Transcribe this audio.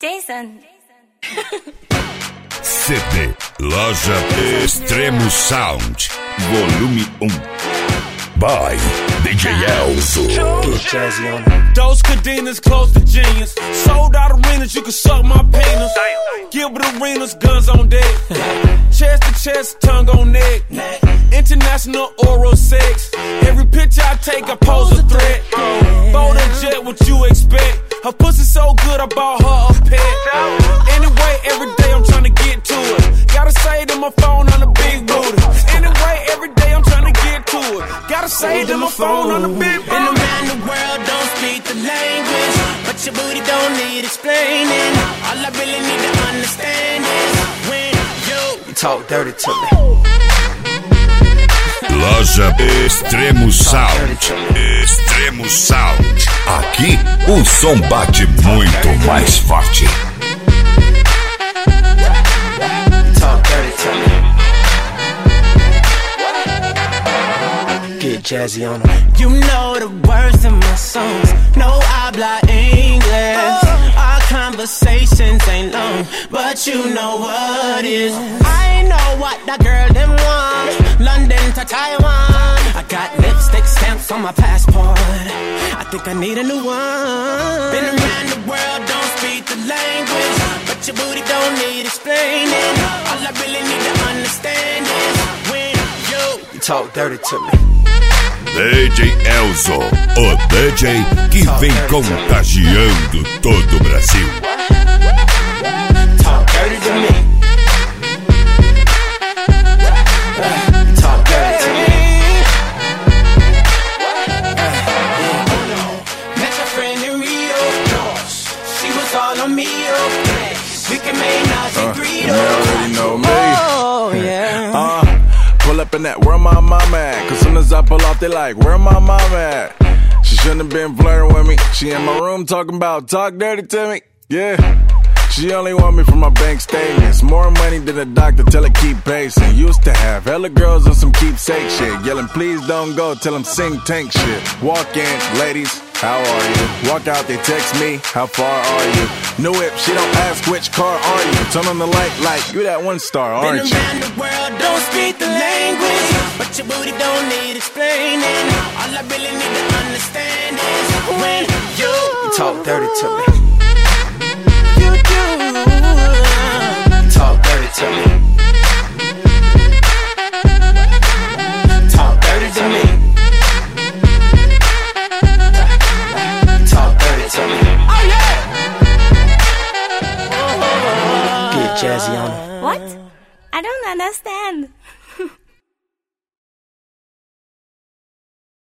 Jason. CD Loja Extremo Sound Volume 1 by DJ Elzo. Those cadenas close to genius. Sold out arenas, you can suck my penis. Gilbert Arenas, guns on deck. Chest to chest, tongue on neck. International oral sex. Every picture I take, I pose a threat. Bold and jet, what you expect? Her pussy so good, I bought her a pet. Anyway, every day I'm trying to get to it. Gotta say it in my phone on the big booty. Anyway, every day I'm trying to get to it. Gotta say it in my phone on the big booty. And around the world don't speak the language, but your booty don't need explaining. All I really need to understand is when you talk dirty to me. Loja Extremo Sound. Extremo Sound. Aqui o som bate muito mais forte. Talk dirty to me. Get jazzy on them. You know the words of my songs. No habla English. Our conversations ain't long, but you know what is. I know what that girl them want. London to Taiwan. I got lipstick stamps on my passport. I think I need a new one. Been around the world, don't speak the language, but your booty don't need explaining. All I really need to understand is when you talk dirty to me. DJ Elzo, o DJ que vem contagiando todo o Brasil. Talk dirty to me. Talk dirty to me. Met my friend in Rio. She was all on me. We can make nothing greedo. You already know me. Oh yeah. Pull up in that, where my mama at? Cause soon as I pull off, they like, where my mama at? She shouldn't have been flirting with me. She in my room talking about, talk dirty to me. Yeah. She only want me for my bank statements. More money than a doctor, tell her keep pacing. Used to have hella girls on some keepsake shit. Yelling, please don't go, tell them sing tank shit. Walk in, ladies, how are you? Walk out, they text me, how far are you? New whip, she don't ask which car are you? Turn on the light like, you that one star, aren't you? Been around the world, don't speak the language, but your booty don't need explaining. All I really need to understand is when you talk dirty to me. You do. Talk dirty to me. Talk dirty to me. Talk dirty to me. Oh yeah. Get jazzy on it. What? I don't understand.